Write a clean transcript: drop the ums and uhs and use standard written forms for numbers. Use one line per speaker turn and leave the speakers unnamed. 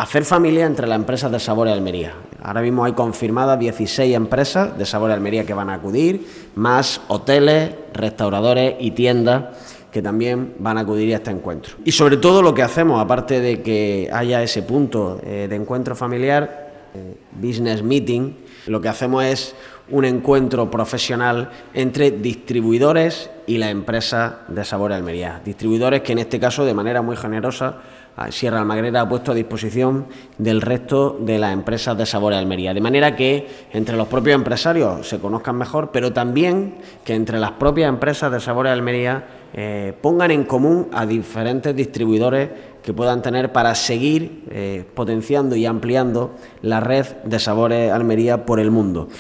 hacer familia entre las empresas de Sabores Almería. Ahora mismo hay confirmadas 16 empresas de Sabores Almería que van a acudir, más hoteles, restauradores y tiendas que también van a acudir a este encuentro. Y sobre todo lo que hacemos, aparte de que haya ese punto de encuentro familiar, business meeting, lo que hacemos es un encuentro profesional entre distribuidores y las empresas de Sabores Almería. Distribuidores que en este caso, de manera muy generosa, Sierra Almagrera ha puesto a disposición del resto de las empresas de Sabores Almería, de manera que entre los propios empresarios se conozcan mejor, pero también que entre las propias empresas de Sabores Almería pongan en común a diferentes distribuidores que puedan tener para seguir potenciando y ampliando la red de Sabores Almería por el mundo.